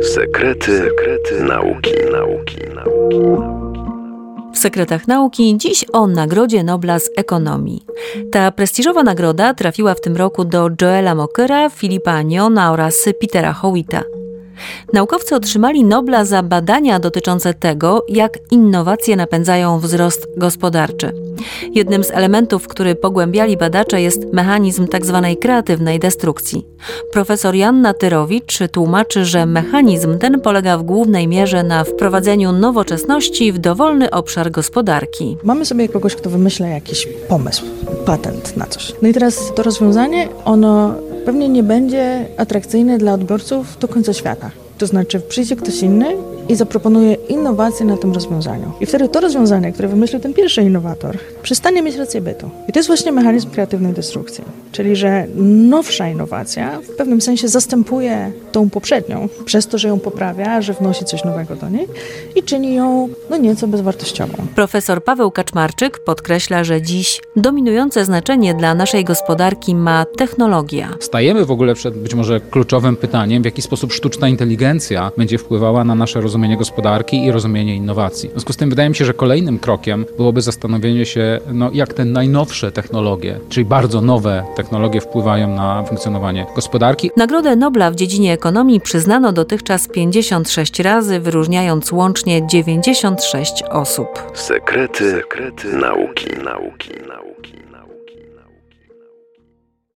Sekrety nauki. W Sekretach Nauki dziś o Nagrodzie Nobla z ekonomii. Ta prestiżowa nagroda trafiła w tym roku do Joela Mockera, Philippa Agnona oraz Petera Howitta. Naukowcy otrzymali Nobla za badania dotyczące tego, jak innowacje napędzają wzrost gospodarczy. Jednym z elementów, który pogłębiali badacze, jest mechanizm tzw. kreatywnej destrukcji. Profesor Joanna Tyrowicz tłumaczy, że mechanizm ten polega w głównej mierze na wprowadzeniu nowoczesności w dowolny obszar gospodarki. Mamy sobie kogoś, kto wymyśla jakiś pomysł, patent na coś. No i teraz to rozwiązanie, ono pewnie nie będzie atrakcyjne dla odbiorców do końca świata. To znaczy przyjdzie ktoś inny i zaproponuje innowacje na tym rozwiązaniu. I wtedy to rozwiązanie, które wymyślił ten pierwszy innowator, przestanie mieć rację bytu. I to jest właśnie mechanizm kreatywnej destrukcji. Czyli, że nowsza innowacja w pewnym sensie zastępuje tą poprzednią, przez to, że ją poprawia, że wnosi coś nowego do niej i czyni ją nieco bezwartościową. Profesor Paweł Kaczmarczyk podkreśla, że dziś dominujące znaczenie dla naszej gospodarki ma technologia. Stajemy w ogóle przed być może kluczowym pytaniem, w jaki sposób sztuczna inteligencja będzie wpływała na nasze rozumienie gospodarki i rozumienie innowacji. W związku z tym wydaje mi się, że kolejnym krokiem byłoby zastanowienie się, jak te najnowsze technologie, czyli bardzo nowe technologie wpływają na funkcjonowanie gospodarki. Nagrodę Nobla w dziedzinie ekonomii przyznano dotychczas 56 razy, wyróżniając łącznie 96 osób. Sekrety nauki.